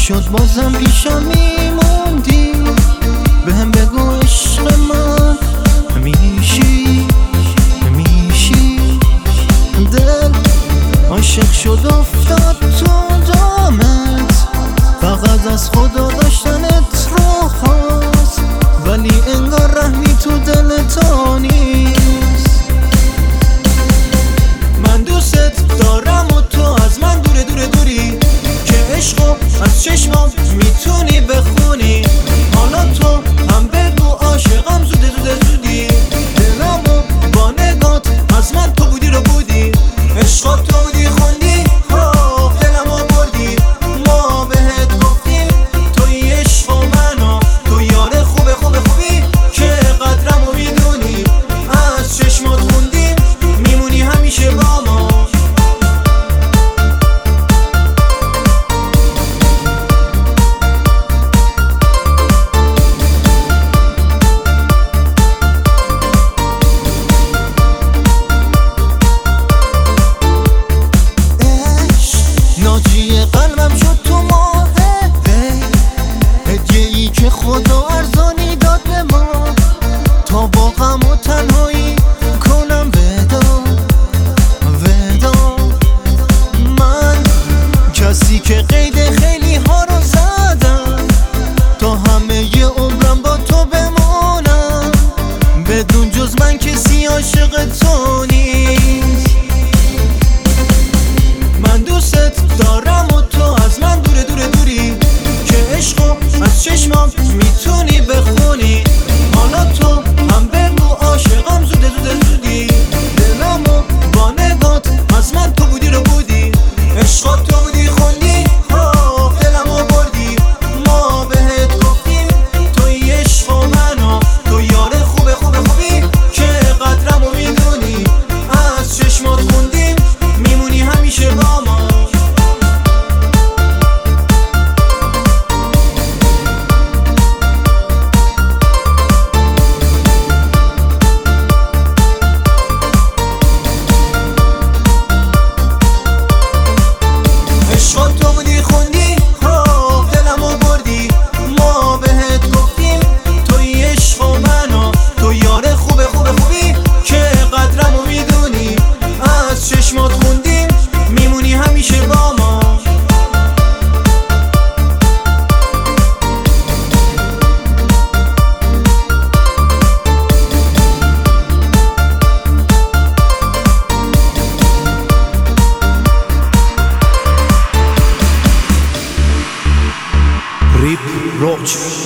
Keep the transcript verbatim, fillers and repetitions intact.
شد بازم پیشم میموندی؟ بهم بگو عشق من میشی میشی دل عاشق شد افتاد تو دامت، فقط از خدا داشتنت رو خواست، ولی انگار رحمی تو دل تو نیست. من دوست دارم و تو از من دوره دوره دوری، که عشقو از چشمام میتونی بخونی. حالا تو هم بگو عاشقم زوده زوده زودی، دلمو با نگات از من تو بودی رو بودی. عشقا تو بودی خوندی خواه دلمو بردی، ما بهت گفتیم توی عشق و منو، تو یار خوبه خوبه خوبی که قدرمو میدونی. از چشمات خوندیم میمونی همیشه با ما. ناجی قلبم شد تو ماه هدیه‌ای که خدا ارزانی داد به ما، تا با غم و تنهایی کنم ودا ودا. من کسی که قید خیلی ها رو زدم، تا همه ی عمرم با تو بمونم، بدون جز من کسی عاشق تو نیست. من دوست دارم و تو از من دوره دوره دوری، که عشقو از چشمام میتونی بخونی. حالا تو هم بگو عاشقم زوده زوده زودی، دلمو با نگات از من تو بودی رو بودی. عشقا تو بودی خوندی خواه دلمو بردی، ما بهت گفتیم توی عشق و منو، تو یار خوبه خوبه خوبی که قدرمو میدونی. از چشمات خوندیم میمونی همیشه با ما. عشقا تو بودی خوندی خواه دلمو بردی، ما بهت گفتیم توی عشق و منو، تو یار خوبه خوبه خوبی که قدرمو میدونی. از چشمات خوندیم میمونی همیشه با ما. Rip Roach.